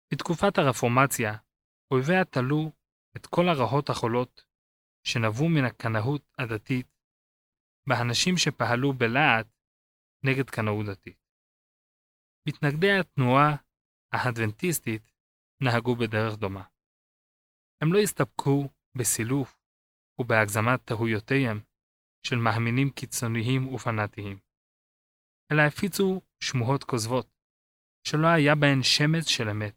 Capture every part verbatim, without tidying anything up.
בתקופת הרפורמציה, אויביה תלו את כל הרעות החולות שנבעו מן הקנאות הדתית באנשים שפעלו בלהט נגד קנאות דתית. מתנגדי התנועה האדוונטיסטית נהגו בדרך דומה. הם לא הסתפקו בסילוף ובהגזמת טעויותיהם של מאמינים קיצוניים ופנאטיים, אלא הפיצו שמועות כוזבות שלא היה בהן שמץ של אמת.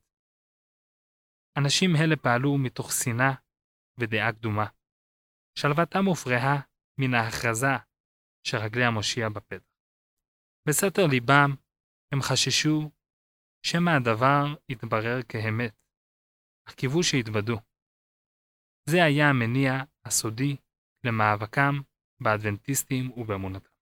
אנשים אלה פעלו מתוך שנאה ודעה קדומה. שלוותם הופרעה מן ההכרזה שרגלי המושיע בפתח. בסתר ליבם הם חששו שמא הדבר יתברר כאמת, אך קיוו שיתבדו. זה היה המניע הסודי למאבקם באדוונטיסטים ובאמונתם.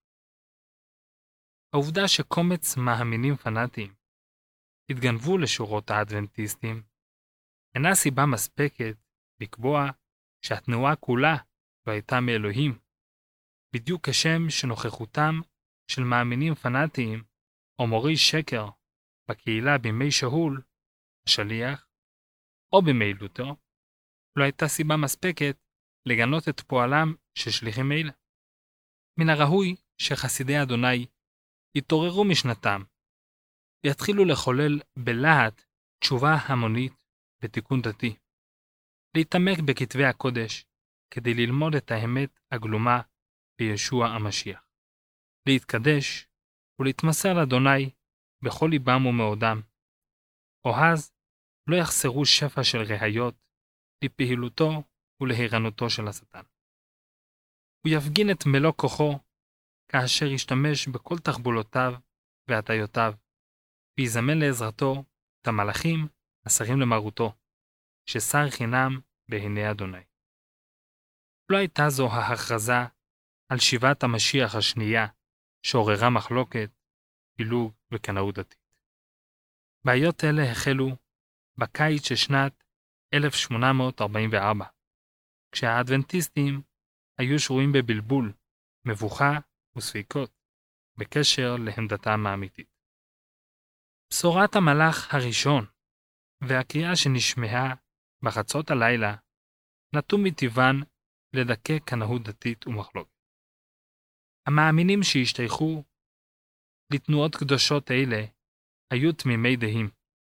העובדה שקומץ מאמינים פנאטיים התגנבו לשורות האדוונטיסטים אינה סיבה מספקת לקבוע שהתנועה כולה לא הייתה מאלוהים, בדיוק כשם שנוכחותם של מאמינים פנאטיים או מורי שקר בקהילה בימי שאול, השליח, או בימי לותר, לא הייתה סיבה מספקת לגנות את פועלם של שליחים אלה. מן הראוי שחסידי אדוני יתעוררו משנתם, ויתחילו לחולל בלהט תשובה המונית ותיקון דתי, להתעמק בכתבי הקודש כדי ללמוד את האמת הגלומה בישוע המשיח, להתקדש ולהתמסר לאדוני בכל ליבם ומאודם, או אז לא יחסרו שפע של ראיות לפעילותו ולהירנותו של השטן. הוא יפגין את מלוא כוחו כאשר ישתמש בכל תחבולותיו והטיותיו, ויזמן לעזרתו את המלאכים השרים למרותו, ששר חינם בעיני אדוני. לא הייתה זו ההכרזה על שיבת המשיח השנייה שעוררה מחלוקת, פילוג וקנאות דתית. בעיות אלה החלו בקיץ של שנת אלף שמונה מאות ארבעים וארבע, כשהאדוונטיסטים היו שרויים בבלבול, מבוכה וספיקות בקשר לעמדתם האמיתית. בשורת המלאך הראשון והקריאה שנשמעה בחצות הלילה נטו מטבען לדכא קנאות דתית ומחלוקת. המאמינים שהשתייכו לתנועות קדושות אלה היו תמימי דעים.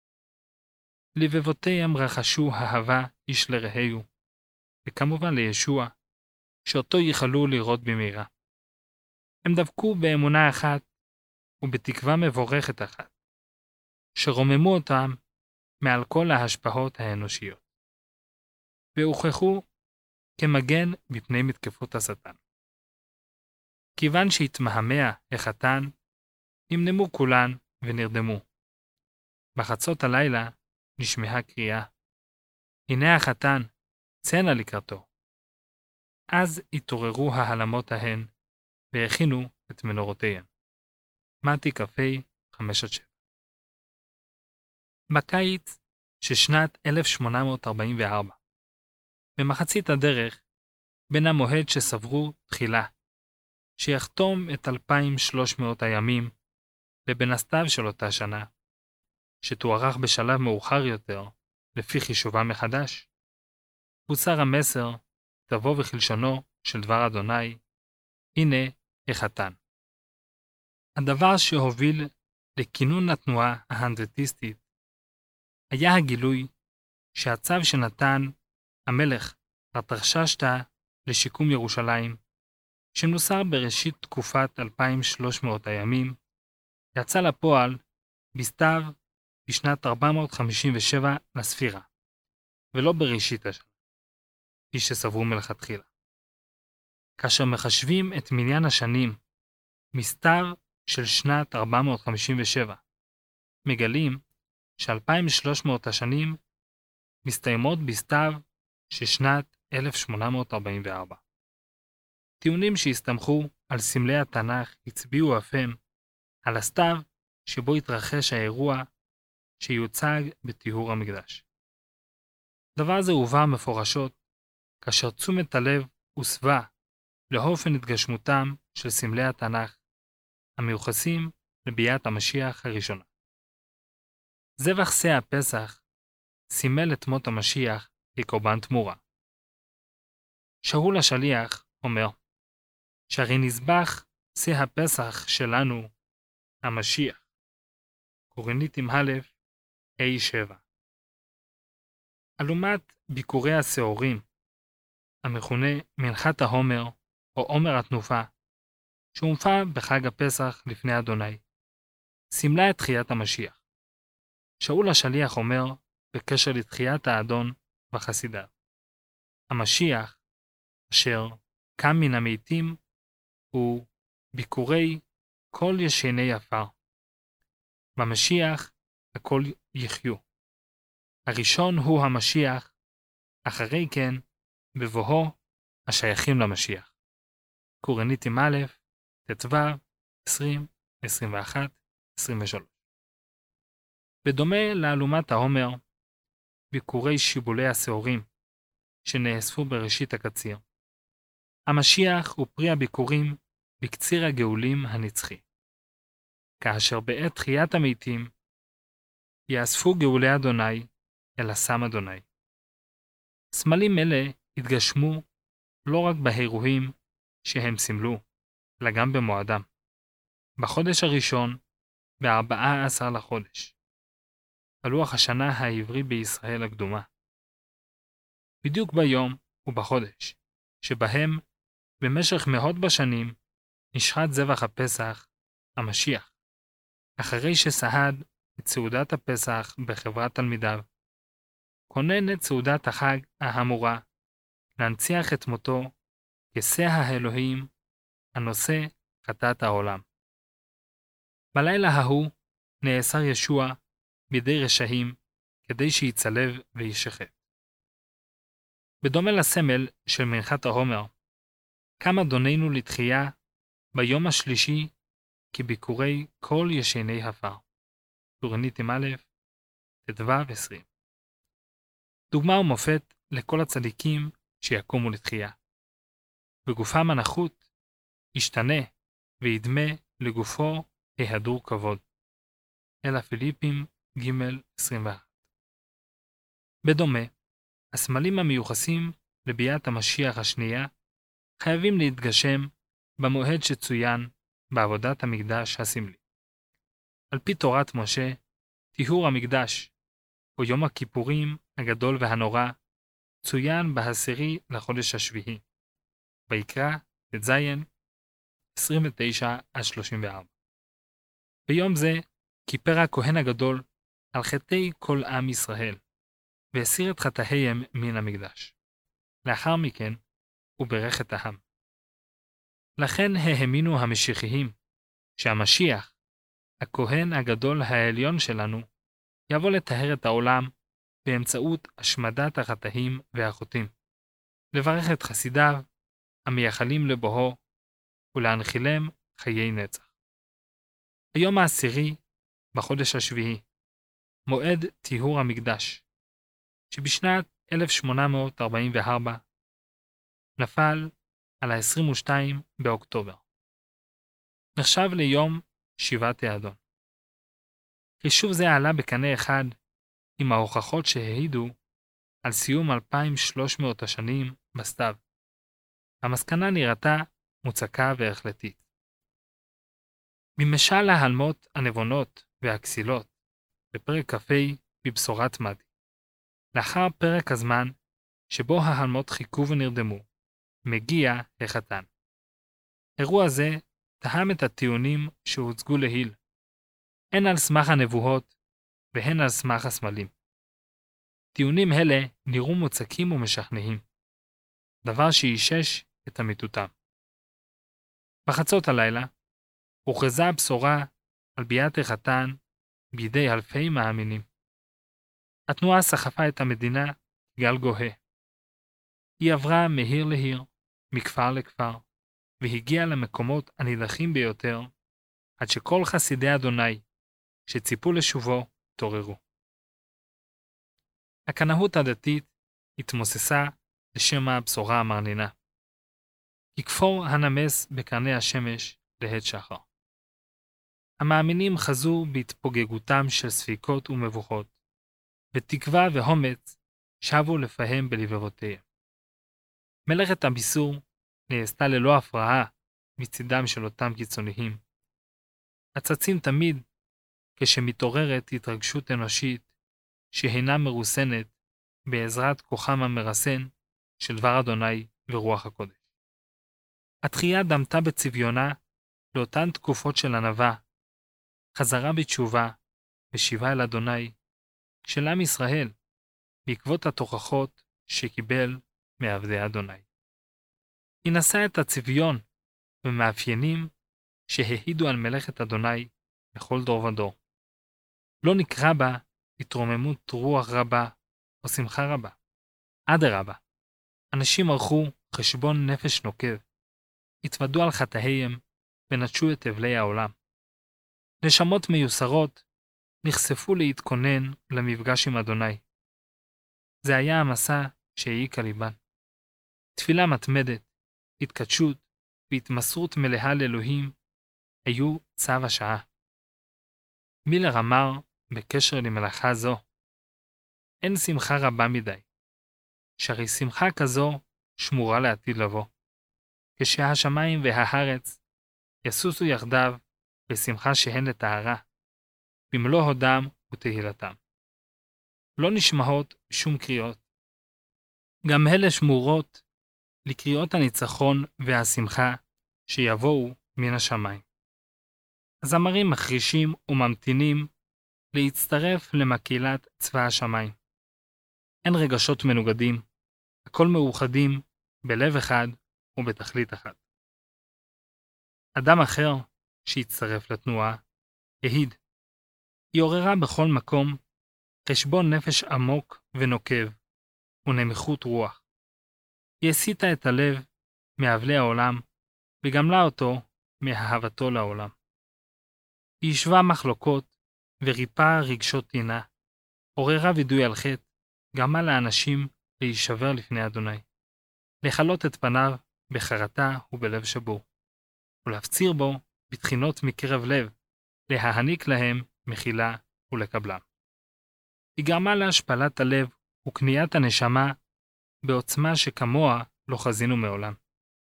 לבבותיהם רחשו אהבה איש לרעהו, וכמובן לישוע, שאותו יכלו לראות במהרה. הם דבקו באמונה אחת ובתקווה מבורכת אחת, שרוממו אותם מעל כל ההשפעות האנושיות, והוכחו כמגן מפני מתקפות השטן. כיוון שהתמהמה החתן, נמנמו כולן ונרדמו. בחצות הלילה נשמעה קריאה, הנה החתן, צאנה לקראתו. אז התעוררו ההלמות ההן, והכינו את מנורותיהן. מתי קפה חמש עד שבע. בקיץ של שנת אלף שמונה מאות ארבעים וארבע, במחצית הדרך, בין המועד שסברו תחילה, שיחתום את אלפיים ושלוש מאות הימים, לבין הסתיו של אותה שנה, שתוארך בשלב מאוחר יותר, לפי חישובה מחדש, הוסר המסר, כתבו וכלשונו של דבר אדוני, הנה החתן. הדבר שהוביל לכינון התנועה האדוונטיסטית היה הגילוי שהצו שנתן המלך ארתחששתא לשיקום ירושלים, שנוסר בראשית תקופת אלפיים ושלוש מאות הימים, יצא לפועל בסתיו בשנת ארבע מאות חמישים ושבע לספירה, ולא בראשית השנה, כפי שסברו מלכתחילה. כאשר מחשבים את מניין השנים מסתיו של שנת ארבע מאות חמישים ושבע, מגלים ש-אלפיים ושלוש מאות השנים מסתיימות בסתיו של שנת אלף שמונה מאות ארבעים וארבע. טיעונים שהסתמכו על סמלי התנ"ך הצביעו אף הם על הסתיו שבו התרחש האירוע שיוצג בטיהור המקדש. דבר זה הובא מפורשות כאשר תשומת הלב הוסבה לאופן התגשמותם של סמלי התנ"ך המיוחסים לביאת המשיח הראשונה. זבח שא הפסח סימל את מות המשיח כקורבן תמורה. שאול השליח אומר, שהרי נזבח שא הפסח שלנו, המשיח. קורניתים א' ה' שבע. אלומת ביקורי השעורים, המכונה מנחת ההומר או עומר התנופה, שהומפה בחג הפסח לפני אדוני, סימלה את תחיית המשיח. שאול השליח אומר בקשר לתחיית האדון וחסידיו, המשיח אשר קם מן המתים הוא ביקורי כל ישני עפר. במשיח הכל יחיו. הראשון הוא המשיח, אחרי כן בבואו השייכים למשיח. קורניתים א' ט"ו עשרים עשרים ואחת עשרים ושלוש. בדומה לאלומת ההומר, ביקורי שיבולי השעורים שנאספו בראשית הקציר, המשיח הוא פרי הביקורים בקציר הגאולים הנצחי. כאשר בעת תחיית המתים יאספו גאולי אדוני אל אסם אדוני. סמלים אלה התגשמו לא רק באירועים שהם סימלו, אלא גם במועדם. בחודש הראשון, ב-ארבעה עשר לחודש, בלוח השנה העברי בישראל הקדומה. בדיוק ביום ובחודש, שבהם במשך מאות בשנים נשחט זבח הפסח, המשיח, אחרי שסעד את סעודת הפסח בחברת תלמידיו, כונן את סעודת החג האמורה להנציח את מותו כשא האלוהים הנושא חטאת העולם. בלילה ההוא נאסר ישוע בידי רשעים כדי שיצלב וישחט. בדומה לסמל של מנחת ההומר, קם אדוננו לתחייה ביום השלישי כביקורי כל ישני עפר. קורניתים א' ט"ו עשרים. דוגמה ומופת לכל הצדיקים שיקומו לתחייה. בגופם הנחות ישתנה וידמה לגופו ההדור כבוד. אלא פיליפים ג' עשרים ואחת. בדומה, הסמלים המיוחסים לביאת המשיח השנייה חייבים להתגשם במועד שצוין בעבודת המקדש הסמלי. על פי תורת משה, טיהור המקדש, או יום הכיפורים הגדול והנורא, צוין בעשירי לחודש השביעי. ויקרא ט"ז עשרים ותשע עד שלושים וארבע. ביום זה כיפר הכהן הגדול על חטאי כל עם ישראל, והסיר את חטאיהם מן המקדש. לאחר מכן הוא ברך את העם. לכן האמינו המשיחיים שהמשיח, הכהן הגדול העליון שלנו, יבוא לטהר את העולם באמצעות השמדת החטאים והחוטאים, לברך את חסידיו המייחלים לבואו ולהנחילם חיי נצח. היום העשירי בחודש השביעי, מועד טיהור המקדש, שבשנת אלף שמונה מאות ארבעים וארבע נפל על ה-עשרים ושניים באוקטובר. נחשב ליום שיבת האדון. חישוב זה עלה בקנה אחד עם ההוכחות שהעידו על סיום אלפיים ושלוש מאות השנים בסתיו. המסקנה נראתה מוצקה והחלטית. ממשל ההלמות הנבונות והכסילות בפרק כ"ה בבשורת מדי. לאחר פרק הזמן שבו ההלמות חיכו ונרדמו, מגיע החתן. אירוע זה תאם את הטיעונים שהוצגו להיל, הן על סמך הנבואות והן על סמך הסמלים. טיעונים אלה נראו מוצקים ומשכנעים, דבר שאישש את אמיתותם. בחצות הלילה הוכרזה הבשורה על ביאת החתן בידי אלפי מאמינים. התנועה סחפה את המדינה גל גוהה. היא עברה מהיר להיר, מכפר לכפר, והגיעה למקומות הנידחים ביותר, עד שכל חסידי אדוני שציפו לשובו תוררו. הקנאות הדתית התמוססה לשם הבשורה המרנינה. ככפור הנמס בקרני השמש לעת שחר. המאמינים חזו בהתפוגגותם של ספיקות ומבוכות, ותקווה והומץ שבו לפהם בלבבותיהם. מלאכת הביסור נעשתה ללא הפרעה מצידם של אותם קיצוניים. הצצים תמיד כשמתעוררת התרגשות אנושית שהינה מרוסנת בעזרת כוחם המרסן של דבר אדוני ורוח הקודש. התחייה דמתה בצביונה לאותן תקופות של ענווה, חזרה בתשובה ושיבה אל אדוני של עם ישראל בעקבות התוכחות שקיבל מעבדי אדוני. היא נשאה את הצביון ומאפיינים שהעידו על מלאכת אדוני בכל דור ודור. לא נקרא בה התרוממות רוח רבה או שמחה רבה. אדרבה, אנשים ערכו חשבון נפש נוקב, התוודו על חטאיהם ונטשו את אבלי העולם. נשמות מיוסרות נחשפו להתכונן למפגש עם אדוני. זה היה המסע שהעיק על ליבן. תפילה מתמדת, התקדשות והתמסרות מלאה לאלוהים היו צו השעה. מילר אמר בקשר למלאכה זו, אין שמחה רבה מדי, שהרי שמחה כזו שמורה לעתיד לבוא, כשהשמיים והארץ יסוסו יחדיו בשמחה שהן לטהרה, במלוא הודם ותהילתם. לא נשמעות שום קריאות, גם אלה שמורות לקריאות הניצחון והשמחה שיבואו מן השמיים. הזמרים מחרישים וממתינים להצטרף למקהלת צבא השמיים. אין רגשות מנוגדים, הכל מאוחדים בלב אחד ובתכלית אחת. אדם אחר שהצטרף לתנועה העיד, היא עוררה בכל מקום חשבון נפש עמוק ונוקב ונמיכות רוח. היא הסיטה את הלב מאבלי העולם וגמלה אותו מאהבתו לעולם. היא השווה מחלוקות וריפאה רגשות טינה, עוררה וידוי על חטא, גרמה לאנשים להישבר לפני אדוני, לחלות את פניו בחרטה ובלב שבור, ולהפציר בו בתחינות מקרב לב, להעניק להם מחילה ולקבלם. היא גרמה להשפלת הלב וקניית הנשמה בעוצמה שכמוה לא חזינו מעולם.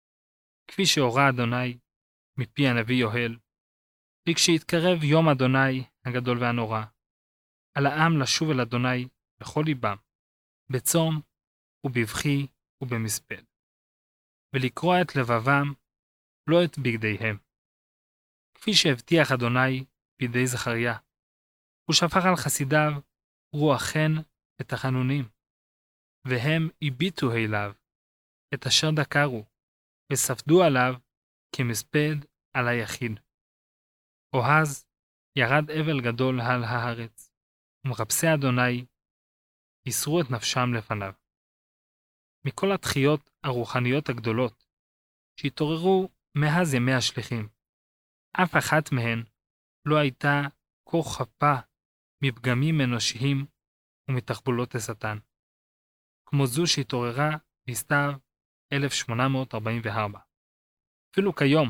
כפי שהורה אדוני מפי הנביא יואל, וכשהתקרב יום אדוני הגדול והנורא, על העם לשוב אל אדוני בכל ליבם, בצום ובבכי ובמספד, ולקרוע את לבבם, לא את בגדיהם. כפי שהבטיח אדוני בידי זכריה, הוא שפך על חסידיו רוח חן ותחנונים, והם הביטו אליו את אשר דקרו, וספדו עליו כמספד על היחיד. או אז ירד אבל גדול על הארץ, ומחפשי אדוני יסרו את נפשם לפניו. מכל התחיות הרוחניות הגדולות שהתעוררו מאז ימי השליחים, אף אחת מהן לא הייתה כה חפה מפגמים אנושיים ומתחבולות השטן, כמו זו שהתעוררה בסתיו אלף שמונה מאות ארבעים וארבע. אפילו כיום,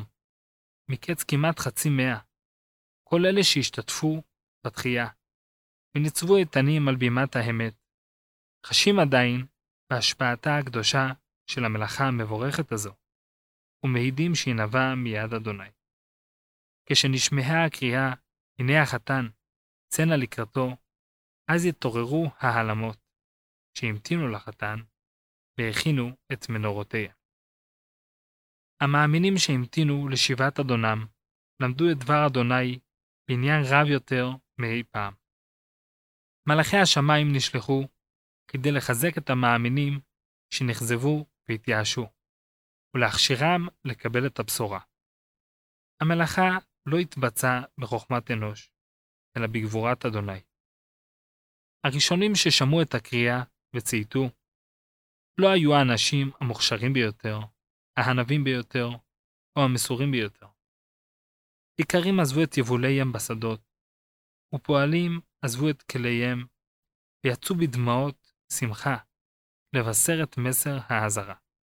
מקץ כמעט חצי מאה, כל אלה שהשתתפו בתחייה וניצבו איתנים על בימת האמת, חשים עדיין בהשפעתה הקדושה של המלאכה המבורכת הזו, ומעידים שהיא נבעה מיד אדוני. כשנשמעה הקריאה, הנה החתן, צאנה לקראתו, אז התעוררו ההלמות, שהמתינו לחתן, והכינו את מנורותיה. המאמינים שהמתינו לשיבת אדונם, למדו את דבר אדוני בעניין רב יותר מאי פעם. מלאכי השמיים נשלחו כדי לחזק את המאמינים שנחזבו והתייאשו, ולהכשירם לקבל את הבשורה. המלאכה לא התבצעה בחוכמת אנוש, אלא בגבורת אדוני. הראשונים ששמעו את הקריאה וצייתו, לא היו האנשים המוכשרים ביותר, הענבים ביותר, או המסורים ביותר. איכרים עזבו את יבוליהם בשדות, ופועלים עזבו את כליהם, ויצאו בדמעות שמחה לבשר את מסר האזהרה.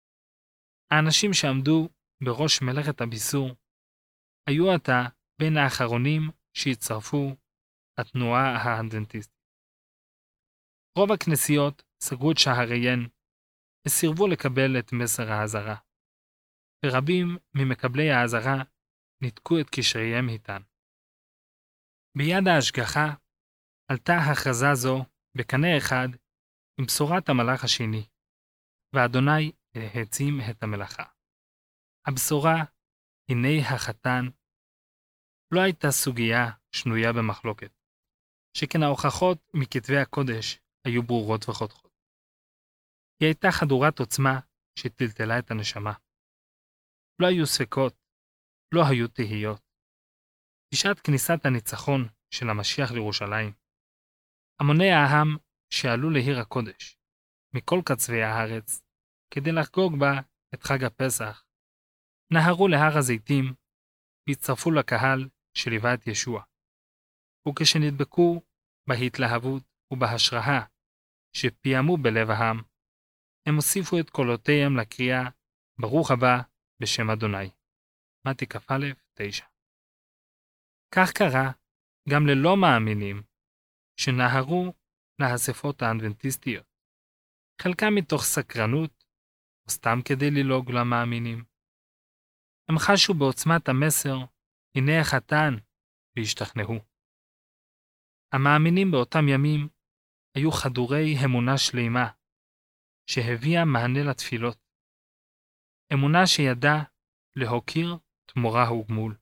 האנשים שעמדו בראש מלאכת הביסור, היו עתה בין האחרונים שהצטרפו התנועה האדבנטיסטית. רוב הכנסיות סגרו את שעריהן וסירבו לקבל את מסר האזהרה, ורבים ממקבלי האזהרה ניתקו את קשריהם איתן. ביד ההשגחה עלתה הכרזה זו בקנה אחד עם בשורת המלאך השני, ואדוני העצים את המלאכה. הבשורה, הנה החתן, לא הייתה סוגיה שנויה במחלוקת, שכן ההוכחות מכתבי הקודש היו ברורות וחותכות. היא הייתה חדורת עוצמה שטלטלה את הנשמה. לא היו ספקות, לא היו תהיות. בשעת כניסת הניצחון של המשיח לירושלים, המוני העם שעלו לעיר הקודש, מכל קצווי הארץ, כדי לחגוג בה את חג הפסח, נהרו להר הזיתים והצטרפו לקהל שליווה את ישוע. וכשנדבקו בהתלהבות ובהשראה שפיעמו בלב העם, הם הוסיפו את קולותיהם לקריאה ברוך הבא בשם אדוני. מתי כ"א תשע. כך קרה גם ללא מאמינים שנהרו לאספות האדוונטיסטיות, חלקם מתוך סקרנות או סתם כדי ללעוג למאמינים. הם חשו בעוצמת המסר, הנה החתן, והשתכנעו. המאמינים באותם ימים היו חדורי אמונה שלמה, שהביאה מענה לתפילות. אמונה שידעה להוקיר תמורה וגמול.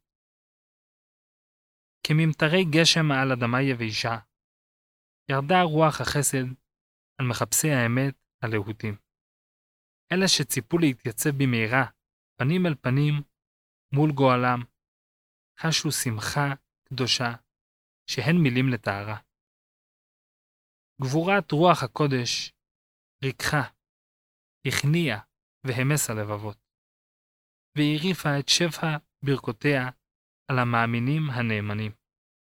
כממטרי גשם על אדמה יבשה, ירדה רוח החסד על מחפשי האמת הלהוטים. אלה שציפו להתייצב במהרה, פנים אל פנים, מול גואלם, חשו שמחה קדושה, שהן מילים לתארה. גבורת רוח הקודש ריקחה, הכניעה והמס הלבבות, והעריפה את שפע ברכותיה על המאמינים הנאמנים.